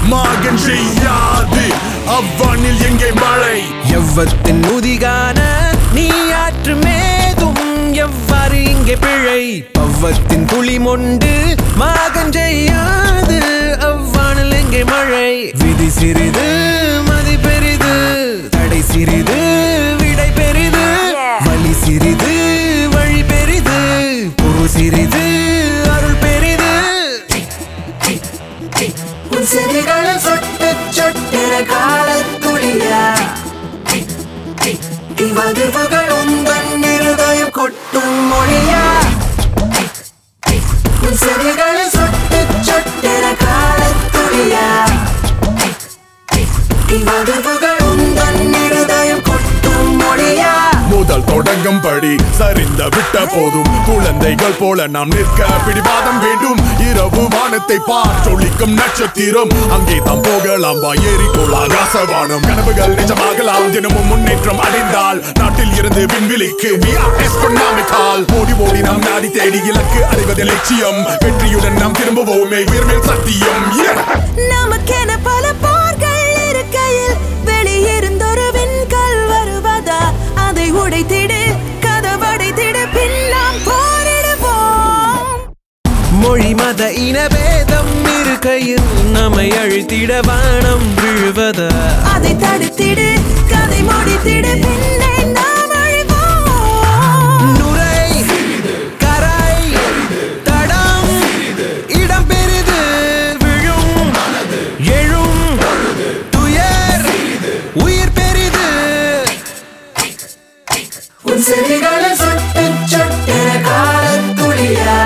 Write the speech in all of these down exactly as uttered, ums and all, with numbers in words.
மாகன் செய்யாது அவ்வானில் எங்கே மழை எவ்வத்தின் முதிகான நீ ஆற்று மேதும் எவ்வாறு இங்கே பிழை பவ்வத்தின் துளி மொண்டு மாகன் செய்யாது அவ்வானில் எங்கே மழை விதி சிறிது மதி பெரிது தடை சிறிது விடை பெரிது வழி சிறிது வழி பெரிது பொருள் சிறிது அருள் பெரிது உன் செவிகளில் சொட்டு சொட்டென காலத்துளியா இவ்வதிர்வுகள் உந்தன் இருதயம் கொட்டும் மொழியா உன் செவிகளில் சொட்டு சொட்டென காலத்துளியா இவ்வதிர்வுகள் உந்தன் இருதயம் கொட்டும் மொழியா முதல் தொடங்கும் படி சரிந்த விட்ட போதும் குழந்தைகள் போல நாம் நிற்க பிடிவாதம் வேண்டும் இரவு வானத்தை பார் சொலிக்கும் நட்சத்திரம் அங்கே தாம் போகலாம் வா ஏறிக்கோள் ஆகாசவானம் கனவுகள் நிஜமாகலாம் தினமும் முன்னேற்றம் அடைந்தால் நாட்டில் இருந்து விண்வெளிக்கு ஓடி ஓடி நாம் நாடி தேடி இலக்கு அடைவதில் லட்சியம் வெற்றியுடன் நாம் திரும்புவோமே உயர்மேல் சத்தியம் நமக்கென பல போர்கள் இருக்கையில் வெளியிருந்தொரு விண்கல் வருவதா அதை உடைத்திடு கதவடைத்திடு பின்னாம் போரிடுவோம் மொழி மத இனபேதம் இருக்கையில் நம்மை அழித்திட வானம் விழுவதா அதை தடுத்திடு கதை முடித்திடு பின்னே நாம் அழிவோம் நுரை கரை தடம் இடம் பெரிது விழும் எழும் துயர் உயிர் பெரிது உன் செவிகளில் சொட்டு சொட்டென காலத்துளியா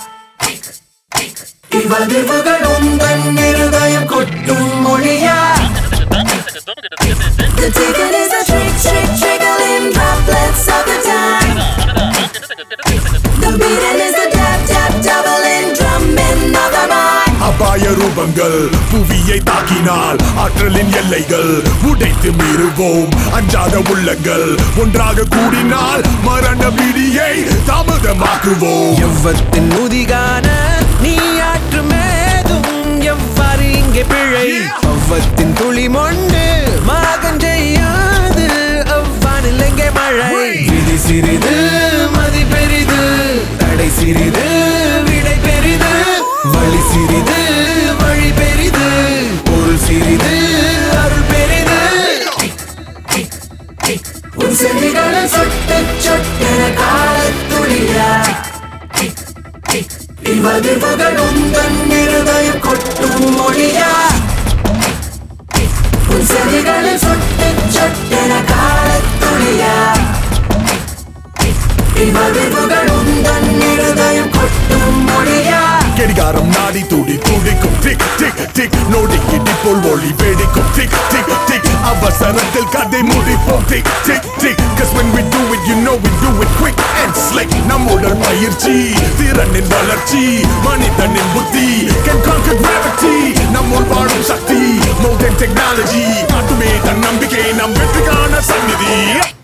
இவ்வதிர்வுகள் உந்தன் இருதயம் கொட்டும் மொழியா The ticket is a trick, trick, trickling droplets of the time. The beating is a tap, tap, doubling drumming of the mind. அபாய ரூபங்கள் புவியை தாக்கினால் ஆற்றலின் எல்லைகள் உடைத்து மீறுவோம் அஞ்சாத உள்ளங்கள் ஒன்றாக கூடினால் மரண பிடியை தாமதமாக்குவோம் எவ்வத்தின் முதிகான நீ ஆற்று மேதும் எவ்வாறு இங்கே பிழை பவ்வத்தின் துளி மொண்டு மாகன் செய்யாது அவ்வானில் எங்கே மழை விதி சிறிது மதி பெரிது தடை சிறிது விடை பெரிது வழி சிறிது வழி பெரிது பொருள் சிறிது அருள் பெரிது உன் செவிகளில் சொட்டு சொட்டென காலத்துளியா இவ்வதிர்வுகள் உந்தன் இருதயம் கொட்டும் மொழியா உன் செவிகளில் சொட்டு சொட்டென காலத்துளியா இவ்வதிர்வுகள் உந்தன் இருதயம் கொட்டும் மொழியா கடிகாரம் நாடி துடி துடிக்கும் டிக் டிக் டிக் நோடி இடிப்போல் ஒளி வெடிக்கும் டிக் டிக் டிக் அவசரத்தில் கதை முடிப்போம் tick tick tick cause when we do it you know we do it quick and slick நம்முடன் பயிற்சி திறனின் வளர்ச்சி மனிதனின் புத்தி can conquer gravity நம்முள் வாழும் சக்தி more than technology காட்டுமே தன் நம்பிக்கை நம் வெற்றிக்கான சந்நிதி